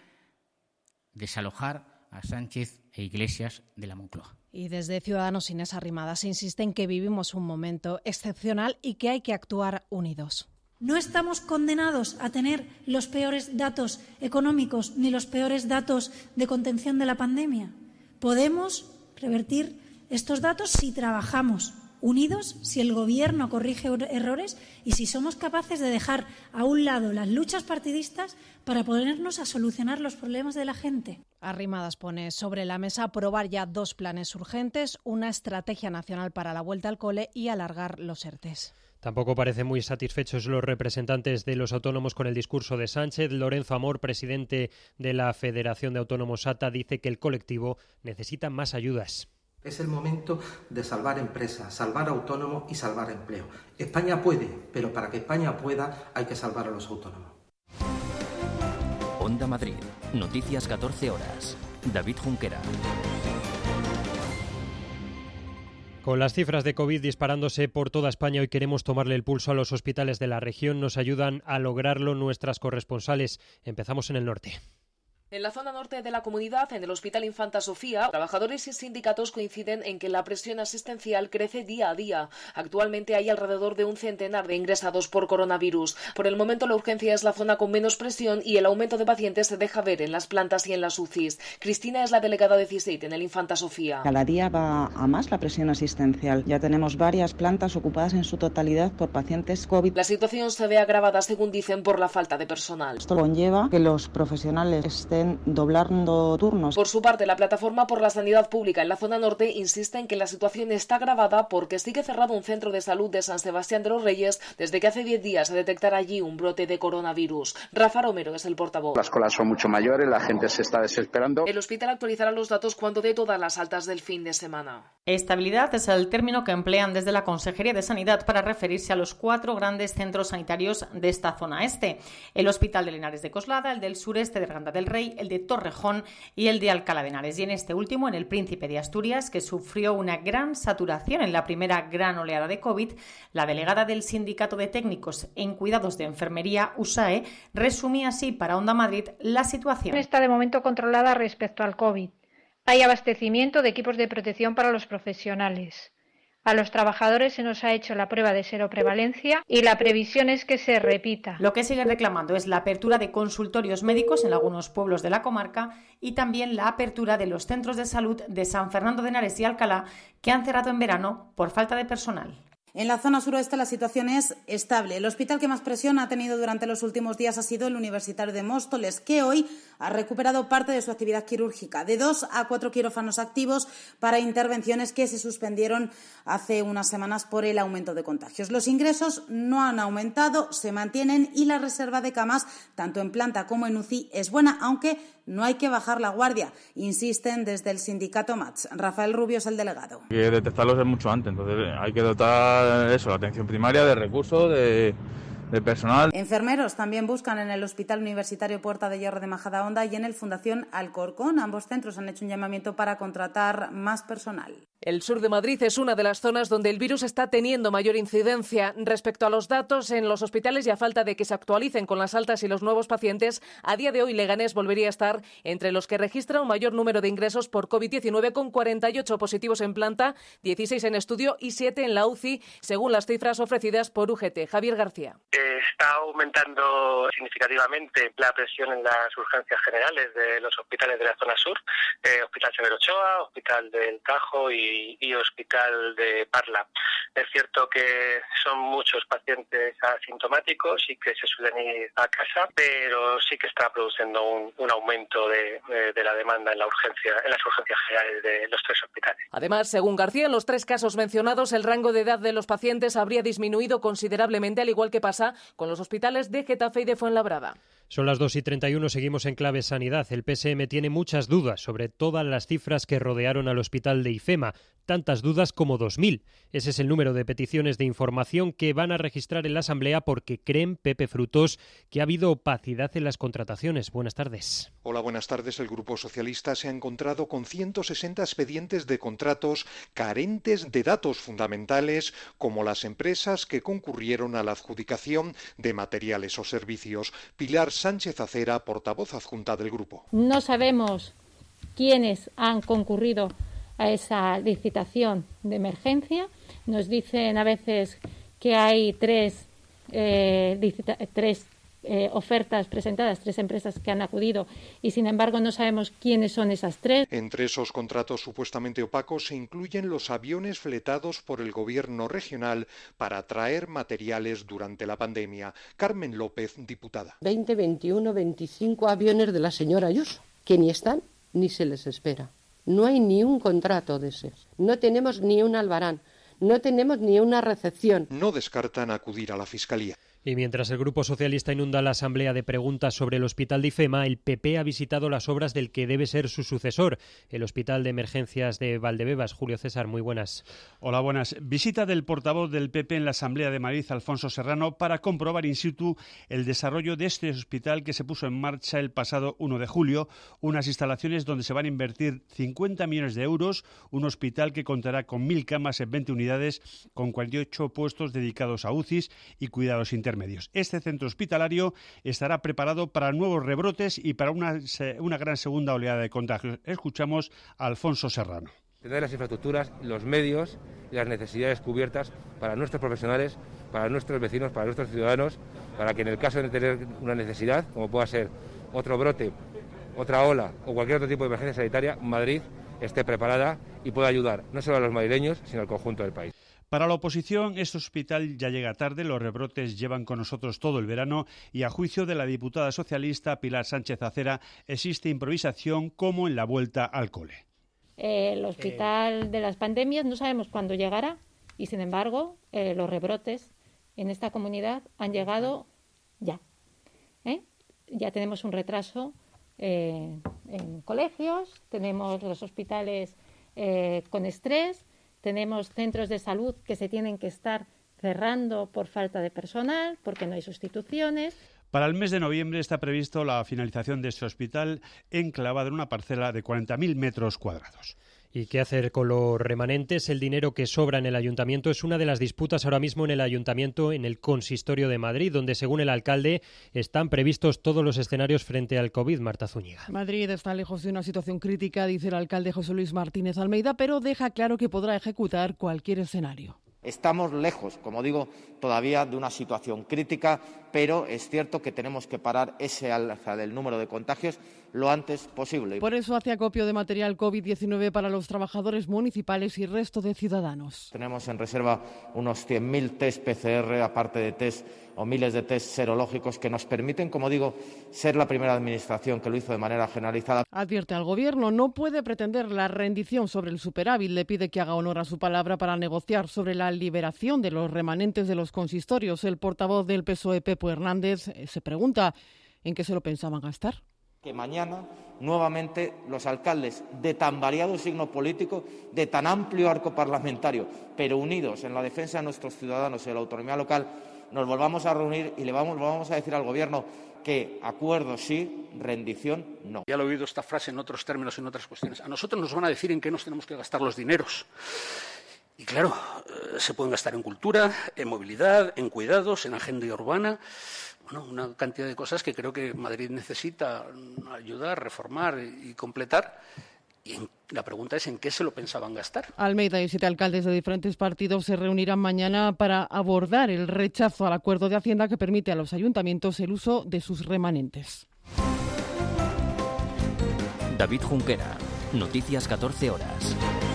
desalojar a Sánchez e Iglesias de la Moncloa. Y desde Ciudadanos, Inés Arrimadas insiste en que vivimos un momento excepcional y que hay que actuar unidos. No estamos condenados a tener los peores datos económicos ni los peores datos de contención de la pandemia. Podemos revertir estos datos si trabajamos unidos, si el Gobierno corrige errores y si somos capaces de dejar a un lado las luchas partidistas para ponernos a solucionar los problemas de la gente. Arrimadas pone sobre la mesa aprobar ya 2 planes urgentes, una estrategia nacional para la vuelta al cole y alargar los ERTEs. Tampoco parecen muy satisfechos los representantes de los autónomos con el discurso de Sánchez. Lorenzo Amor, presidente de la Federación de Autónomos ATA, dice que el colectivo necesita más ayudas. Es el momento de salvar empresas, salvar autónomos y salvar empleo. España puede, pero para que España pueda hay que salvar a los autónomos. Onda Madrid, noticias 14 horas. David Junquera. Con las cifras de COVID disparándose por toda España, hoy queremos tomarle el pulso a los hospitales de la región. Nos ayudan a lograrlo nuestras corresponsales. Empezamos en el norte. En la zona norte de la comunidad, en el Hospital Infanta Sofía, trabajadores y sindicatos coinciden en que la presión asistencial crece día a día. Actualmente hay alrededor de 1 centenar de ingresados por coronavirus. Por el momento la urgencia es la zona con menos presión y el aumento de pacientes se deja ver en las plantas y en las UCIs. Cristina es la delegada de CISEIT en el Infanta Sofía. Cada día va a más la presión asistencial. Ya tenemos varias plantas ocupadas en su totalidad por pacientes COVID. La situación se ve agravada, según dicen, por la falta de personal. Esto conlleva que los profesionales estén estén doblando turnos. Por su parte, la Plataforma por la Sanidad Pública en la zona norte insiste en que la situación está agravada porque sigue cerrado un centro de salud de San Sebastián de los Reyes desde que hace 10 días se detectara allí un brote de coronavirus. Rafa Romero es el portavoz. Las colas son mucho mayores, la gente se está desesperando. El hospital actualizará los datos cuando dé todas las altas del fin de semana. Estabilidad es el término que emplean desde la Consejería de Sanidad para referirse a los 4 grandes centros sanitarios de esta zona este: el Hospital de Linares de Coslada, el del sureste de Arganda del Rey, el de Torrejón y el de Alcalá de Henares. Y en este último, en el Príncipe de Asturias, que sufrió una gran saturación en la primera gran oleada de COVID, la delegada del Sindicato de Técnicos en Cuidados de Enfermería, USAE, resumía así para Onda Madrid la situación. Está de momento controlada respecto al COVID. Hay abastecimiento de equipos de protección para los profesionales. A los trabajadores se nos ha hecho la prueba de seroprevalencia y la previsión es que se repita. Lo que sigue reclamando es la apertura de consultorios médicos en algunos pueblos de la comarca y también la apertura de los centros de salud de San Fernando de Henares y Alcalá, que han cerrado en verano por falta de personal. En la zona suroeste la situación es estable. El hospital que más presión ha tenido durante los últimos días ha sido el Universitario de Móstoles, que hoy ha recuperado parte de su actividad quirúrgica, de 2 a 4 quirófanos activos para intervenciones que se suspendieron hace unas semanas por el aumento de contagios. Los ingresos no han aumentado, se mantienen y la reserva de camas, tanto en planta como en UCI, es buena, aunque no hay que bajar la guardia, insisten desde el sindicato MATS. Rafael Rubio es el delegado. Hay que detectarlos mucho antes, entonces hay que dotar la atención primaria de recursos, de personal. Enfermeros también buscan en el Hospital Universitario Puerta de Hierro de Majadahonda y en el Fundación Alcorcón. Ambos centros han hecho un llamamiento para contratar más personal. El sur de Madrid es una de las zonas donde el virus está teniendo mayor incidencia. Respecto a los datos en los hospitales y a falta de que se actualicen con las altas y los nuevos pacientes, a día de hoy Leganés volvería a estar entre los que registran un mayor número de ingresos por COVID-19, con 48 positivos en planta, 16 en estudio y 7 en la UCI, según las cifras ofrecidas por UGT. Javier García. Está aumentando significativamente la presión en las urgencias generales de los hospitales de la zona sur, Hospital Severo Ochoa, Hospital del Tajo y Hospital de Parla. Es cierto que son muchos pacientes asintomáticos y que se suelen ir a casa, pero sí que está produciendo un aumento de la demanda en las urgencias generales de los 3 hospitales. Además, según García, en los 3 casos mencionados, el rango de edad de los pacientes habría disminuido considerablemente, al igual que pasa con los hospitales de Getafe y de Fuenlabrada. Son las 2:31, seguimos en clave sanidad. El PSM tiene muchas dudas sobre todas las cifras que rodearon al hospital de IFEMA, tantas dudas como 2.000. Ese es el número de peticiones de información que van a registrar en la Asamblea porque creen, Pepe Frutos, que ha habido opacidad en las contrataciones. Buenas tardes. Hola, buenas tardes. El Grupo Socialista se ha encontrado con 160 expedientes de contratos carentes de datos fundamentales, como las empresas que concurrieron a la adjudicación de materiales o servicios. Pilar Sánchez Acera, portavoz adjunta del grupo. No sabemos quiénes han concurrido a esa licitación de emergencia. Nos dicen a veces que hay tres ofertas presentadas, 3 empresas que han acudido y sin embargo no sabemos quiénes son esas 3. Entre esos contratos supuestamente opacos se incluyen los aviones fletados por el gobierno regional para traer materiales durante la pandemia. Carmen López, diputada. 20, 21, 25 aviones de la señora Ayuso, que ni están ni se les espera. No hay ni un contrato de esos. No tenemos ni un albarán. No tenemos ni una recepción. No descartan acudir a la Fiscalía. Y mientras el Grupo Socialista inunda la Asamblea de preguntas sobre el Hospital de IFEMA, el PP ha visitado las obras del que debe ser su sucesor, el Hospital de Emergencias de Valdebebas. Julio César, muy buenas. Hola, buenas. Visita del portavoz del PP en la Asamblea de Madrid, Alfonso Serrano, para comprobar in situ el desarrollo de este hospital que se puso en marcha el pasado 1 de julio, unas instalaciones donde se van a invertir 50 millones de euros, un hospital que contará con 1.000 camas en 20 unidades, con 48 puestos dedicados a UCIs y cuidados intermedios. Este centro hospitalario estará preparado para nuevos rebrotes y para una gran segunda oleada de contagios. Escuchamos a Alfonso Serrano. Tener las infraestructuras, los medios y las necesidades cubiertas para nuestros profesionales, para nuestros vecinos, para nuestros ciudadanos, para que en el caso de tener una necesidad, como pueda ser otro brote, otra ola o cualquier otro tipo de emergencia sanitaria, Madrid esté preparada y pueda ayudar no solo a los madrileños, sino al conjunto del país. Para la oposición, este hospital ya llega tarde, los rebrotes llevan con nosotros todo el verano y a juicio de la diputada socialista Pilar Sánchez Acera existe improvisación como en la vuelta al cole. El hospital de las pandemias no sabemos cuándo llegará y, sin embargo, los rebrotes en esta comunidad han llegado ya. Ya tenemos un retraso en colegios, tenemos los hospitales con estrés, tenemos centros de salud que se tienen que estar cerrando por falta de personal, porque no hay sustituciones. Para el mes de noviembre está previsto la finalización de este hospital enclavado en una parcela de 40.000 metros cuadrados. ¿Y qué hacer con los remanentes? El dinero que sobra en el ayuntamiento es una de las disputas ahora mismo en el ayuntamiento, en el consistorio de Madrid, donde según el alcalde están previstos todos los escenarios frente al COVID. Marta Zúñiga. Madrid está lejos de una situación crítica, dice el alcalde José Luis Martínez Almeida, pero deja claro que podrá ejecutar cualquier escenario. Estamos lejos, como digo, todavía de una situación crítica, pero es cierto que tenemos que parar ese alza del número de contagios lo antes posible. Por eso hace acopio de material COVID-19 para los trabajadores municipales y resto de ciudadanos. Tenemos en reserva unos 100.000 test PCR, aparte de test o miles de test serológicos que nos permiten, como digo, ser la primera administración que lo hizo de manera generalizada. Advierte al Gobierno, no puede pretender la rendición sobre el superávit. Le pide que haga honor a su palabra para negociar sobre la liberación de los remanentes de los consistorios. El portavoz del PSOE, Pepo Hernández, se pregunta en qué se lo pensaban gastar. Que mañana, nuevamente, los alcaldes de tan variado signo político, de tan amplio arco parlamentario, pero unidos en la defensa de nuestros ciudadanos y de la autonomía local, nos volvamos a reunir y le vamos a decir al Gobierno que acuerdo sí, rendición no. Ya lo he oído esta frase en otros términos, en otras cuestiones. A nosotros nos van a decir en qué nos tenemos que gastar los dineros. Y claro, se pueden gastar en cultura, en movilidad, en cuidados, en agenda urbana. Bueno, una cantidad de cosas que creo que Madrid necesita ayudar, reformar y completar. Y la pregunta es en qué se lo pensaban gastar. Almeida y 7 alcaldes de diferentes partidos se reunirán mañana para abordar el rechazo al acuerdo de Hacienda que permite a los ayuntamientos el uso de sus remanentes. David Junquera, Noticias 14 horas.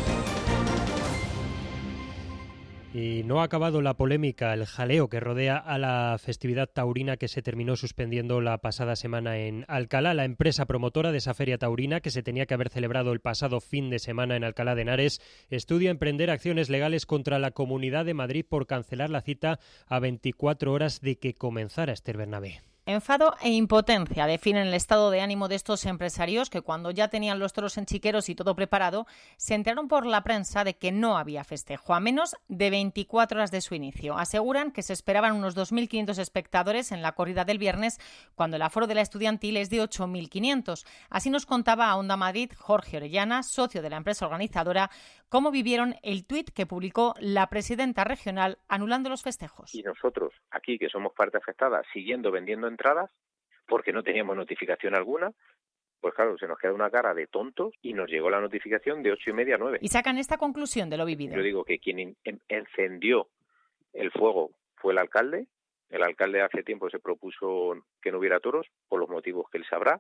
Y no ha acabado la polémica, el jaleo que rodea a la festividad taurina que se terminó suspendiendo la pasada semana en Alcalá. La empresa promotora de esa feria taurina, que se tenía que haber celebrado el pasado fin de semana en Alcalá de Henares, estudia emprender acciones legales contra la Comunidad de Madrid por cancelar la cita a 24 horas de que comenzara. Esther Bernabé. Enfado e impotencia definen el estado de ánimo de estos empresarios que cuando ya tenían los toros en chiqueros y todo preparado, se enteraron por la prensa de que no había festejo, a menos de 24 horas de su inicio. Aseguran que se esperaban unos 2.500 espectadores en la corrida del viernes, cuando el aforo de la estudiantil es de 8.500. Así nos contaba a Onda Madrid Jorge Orellana, socio de la empresa organizadora, cómo vivieron el tuit que publicó la presidenta regional anulando los festejos. Y nosotros, aquí, que somos parte afectada, siguiendo vendiendo entradas, porque no teníamos notificación alguna, pues claro, se nos queda una cara de tontos y nos llegó la notificación de 8:30 a 9. Y sacan esta conclusión de lo vivido. Yo digo que quien encendió el fuego fue el alcalde. El alcalde hace tiempo se propuso que no hubiera toros, por los motivos que él sabrá,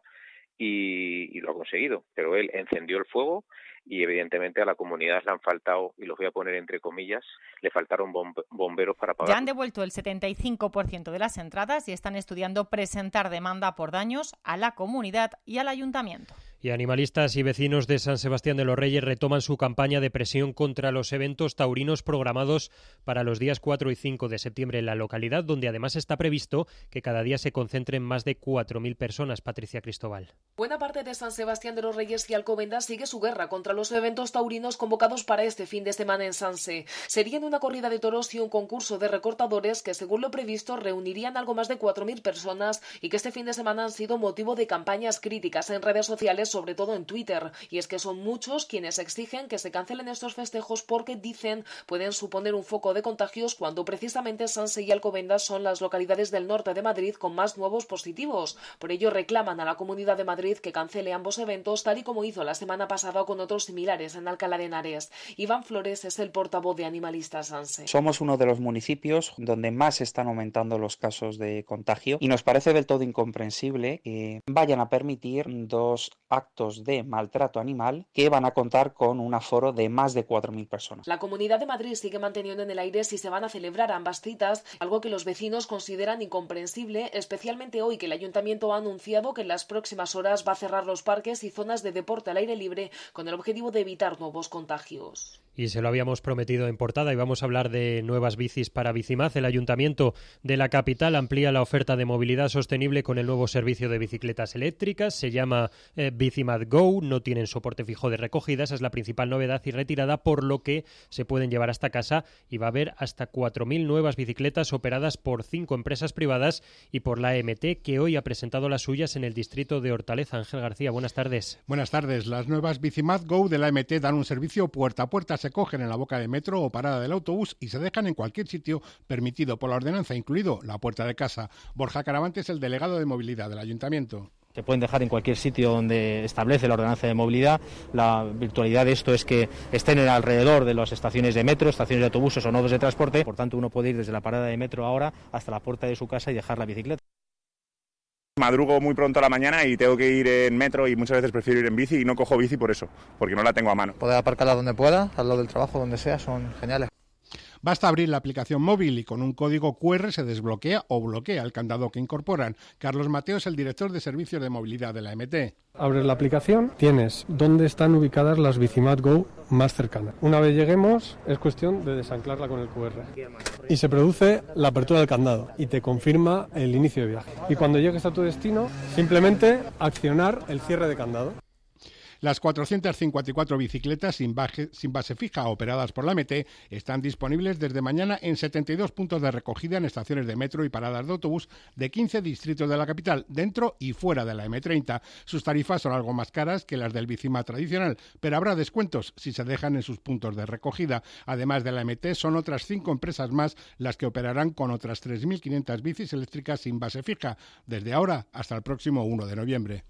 y lo ha conseguido. Pero él encendió el fuego y evidentemente a la comunidad le han faltado, y los voy a poner entre comillas, le faltaron bomberos para pagar. Ya han devuelto el 75% de las entradas y están estudiando presentar demanda por daños a la comunidad y al ayuntamiento. Y animalistas y vecinos de San Sebastián de los Reyes retoman su campaña de presión contra los eventos taurinos programados para los días 4 y 5 de septiembre en la localidad, donde además está previsto que cada día se concentren más de 4.000 personas. Patricia Cristóbal. Buena parte de San Sebastián de los Reyes y Alcobendas sigue su guerra contra los eventos taurinos convocados para este fin de semana en Sanse. Serían una corrida de toros y un concurso de recortadores que, según lo previsto, reunirían algo más de 4.000 personas y que este fin de semana han sido motivo de campañas críticas en redes sociales, sobre todo en Twitter. Y es que son muchos quienes exigen que se cancelen estos festejos porque, dicen, pueden suponer un foco de contagios cuando precisamente Sanse y Alcobendas son las localidades del norte de Madrid con más nuevos positivos. Por ello reclaman a la Comunidad de Madrid que cancele ambos eventos, tal y como hizo la semana pasada con otros similares en Alcalá de Henares. Iván Flores es el portavoz de Animalistas Sanse. Somos uno de los municipios donde más están aumentando los casos de contagio y nos parece del todo incomprensible que vayan a permitir dos actos actos de maltrato animal que van a contar con un aforo de más de 4.000 personas. La Comunidad de Madrid sigue manteniendo en el aire si se van a celebrar ambas citas, algo que los vecinos consideran incomprensible, especialmente hoy que el Ayuntamiento ha anunciado que en las próximas horas va a cerrar los parques y zonas de deporte al aire libre con el objetivo de evitar nuevos contagios. Y se lo habíamos prometido en portada y vamos a hablar de nuevas bicis para Bicimad. El Ayuntamiento de la capital amplía la oferta de movilidad sostenible con el nuevo servicio de bicicletas eléctricas. Se llama Bicimad Go, no tienen soporte fijo de recogida, esa es la principal novedad y retirada, por lo que se pueden llevar hasta casa y va a haber hasta 4.000 nuevas bicicletas operadas por 5 empresas privadas y por la AMT, que hoy ha presentado las suyas en el distrito de Hortaleza. Ángel García, buenas tardes. Buenas tardes. Las nuevas Bicimad Go de la AMT dan un servicio puerta a puerta. Se cogen en la boca de metro o parada del autobús y se dejan en cualquier sitio permitido por la ordenanza, incluido la puerta de casa. Borja Caravante es el delegado de movilidad del Ayuntamiento. Se pueden dejar en cualquier sitio donde establece la ordenanza de movilidad. La virtualidad de esto es que estén alrededor de las estaciones de metro, estaciones de autobuses o nodos de transporte. Por tanto, uno puede ir desde la parada de metro ahora hasta la puerta de su casa y dejar la bicicleta. Madrugo muy pronto a la mañana y tengo que ir en metro y muchas veces prefiero ir en bici y no cojo bici por eso, porque no la tengo a mano. Poder aparcarla donde pueda, al lado del trabajo, donde sea, son geniales. Basta abrir la aplicación móvil y con un código QR se desbloquea o bloquea el candado que incorporan. Carlos Mateo es el director de servicios de movilidad de la AMT. Abres la aplicación, tienes dónde están ubicadas las Bicimad Go más cercanas. Una vez lleguemos, es cuestión de desanclarla con el QR. Y se produce la apertura del candado y te confirma el inicio de viaje. Y cuando llegues a tu destino, simplemente accionar el cierre de candado. Las 454 bicicletas sin base fija operadas por la AMT están disponibles desde mañana en 72 puntos de recogida en estaciones de metro y paradas de autobús de 15 distritos de la capital, dentro y fuera de la M30. Sus tarifas son algo más caras que las del Bicimad tradicional, pero habrá descuentos si se dejan en sus puntos de recogida. Además de la AMT, son otras 5 empresas más las que operarán con otras 3.500 bicis eléctricas sin base fija, desde ahora hasta el próximo 1 de noviembre.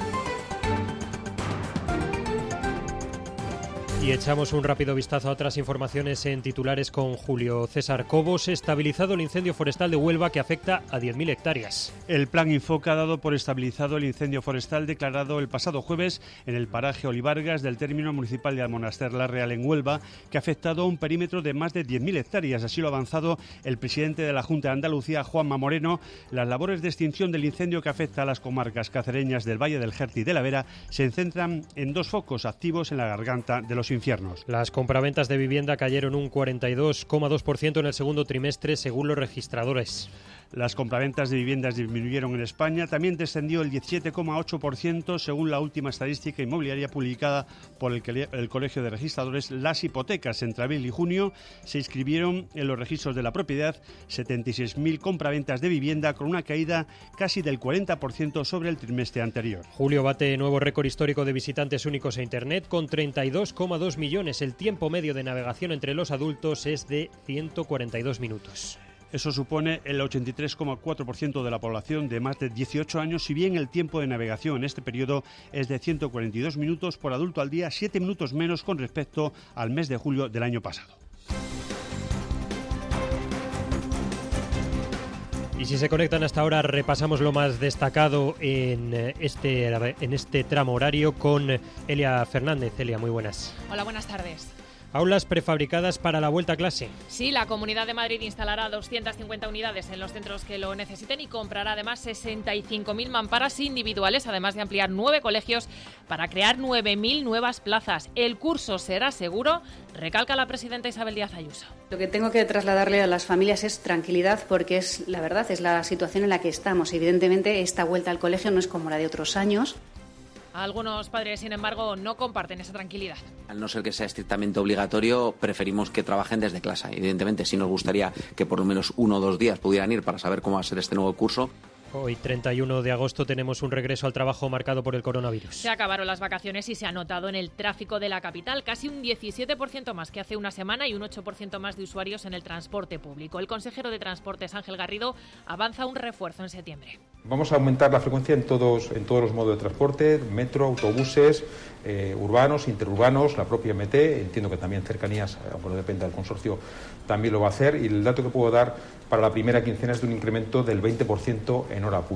Y echamos un rápido vistazo a otras informaciones en titulares con Julio César Cobos. Estabilizado el incendio forestal de Huelva que afecta a 10.000 hectáreas. El plan Infoca ha dado por estabilizado el incendio forestal declarado el pasado jueves en el paraje Olivargas del término municipal de Almonaster la Real en Huelva, que ha afectado a un perímetro de más de 10.000 hectáreas. Así lo ha avanzado el presidente de la Junta de Andalucía, Juanma Moreno. Las labores de extinción del incendio que afecta a las comarcas cacereñas del Valle del Jerti y de la Vera se centran en 2 focos activos en la garganta de los infiernos. Las compraventas de vivienda cayeron un 42,2% en el segundo trimestre, según los registradores. Las compraventas de viviendas disminuyeron en España, también descendió el 17,8% según la última estadística inmobiliaria publicada por el Colegio de Registradores. Las hipotecas entre abril y junio se inscribieron en los registros de la propiedad 76.000 compraventas de vivienda, con una caída casi del 40% sobre el trimestre anterior. Julio bate nuevo récord histórico de visitantes únicos a Internet con 32,2 millones. El tiempo medio de navegación entre los adultos es de 142 minutos. Eso supone el 83,4% de la población de más de 18 años, si bien el tiempo de navegación en este periodo es de 142 minutos por adulto al día, 7 minutos menos con respecto al mes de julio del año pasado. Y si se conectan hasta ahora, repasamos lo más destacado en este tramo horario con Elia Fernández. Elia, muy buenas. Hola, buenas tardes. Aulas prefabricadas para la vuelta a clase. Sí, la Comunidad de Madrid instalará 250 unidades en los centros que lo necesiten y comprará además 65.000 mamparas individuales, además de ampliar 9 colegios para crear 9.000 nuevas plazas. El curso será seguro, recalca la presidenta Isabel Díaz Ayuso. Lo que tengo que trasladarle a las familias es tranquilidad, porque es la verdad, es la situación en la que estamos. Evidentemente, esta vuelta al colegio no es como la de otros años. Algunos padres, sin embargo, no comparten esa tranquilidad. Al no ser que sea estrictamente obligatorio, preferimos que trabajen desde clase. Evidentemente, sí nos gustaría que por lo menos 1 o 2 días pudieran ir para saber cómo va a ser este nuevo curso. Hoy, 31 de agosto, tenemos un regreso al trabajo marcado por el coronavirus. Se acabaron las vacaciones y se ha notado en el tráfico de la capital casi un 17% más que hace una semana y un 8% más de usuarios en el transporte público. El consejero de Transportes, Ángel Garrido, avanza un refuerzo en septiembre. Vamos a aumentar la frecuencia en todos los modos de transporte, metro, autobuses, urbanos, interurbanos, la propia MT, entiendo que también cercanías, bueno, depende del consorcio, también lo va a hacer, y el dato que puedo dar para la primera quincena es de un incremento del 20% en hora punta.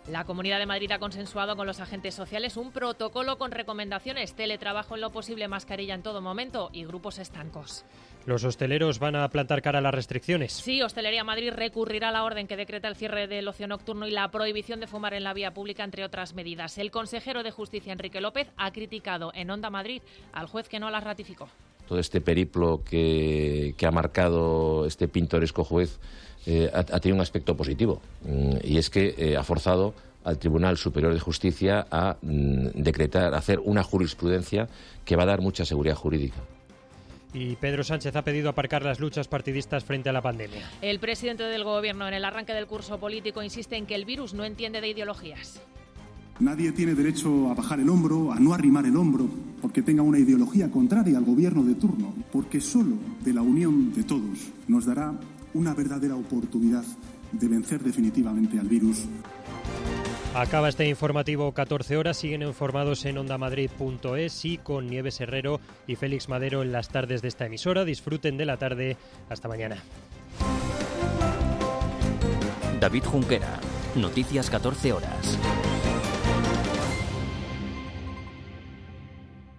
La Comunidad de Madrid ha consensuado con los agentes sociales un protocolo con recomendaciones: teletrabajo en lo posible, mascarilla en todo momento y grupos estancos. ¿Los hosteleros van a plantar cara a las restricciones? Sí, Hostelería Madrid recurrirá a la orden que decreta el cierre del ocio nocturno y la prohibición de fumar en la vía pública, entre otras medidas. El consejero de Justicia, Enrique López, ha criticado en Onda Madrid al juez que no las ratificó. Todo este periplo que ha marcado este pintoresco juez ha tenido un aspecto positivo, y es que ha forzado al Tribunal Superior de Justicia a decretar, a hacer una jurisprudencia que va a dar mucha seguridad jurídica. Y Pedro Sánchez ha pedido aparcar las luchas partidistas frente a la pandemia. El presidente del Gobierno, en el arranque del curso político, insiste en que el virus no entiende de ideologías. Nadie tiene derecho a bajar el hombro, a no arrimar el hombro, porque tenga una ideología contraria al gobierno de turno, porque solo de la unión de todos nos dará una verdadera oportunidad de vencer definitivamente al virus. Acaba este informativo 14 horas. Siguen informados en ondamadrid.es y con Nieves Herrero y Félix Madero en las tardes de esta emisora. Disfruten de la tarde. Hasta mañana. David Junquera. Noticias 14 horas.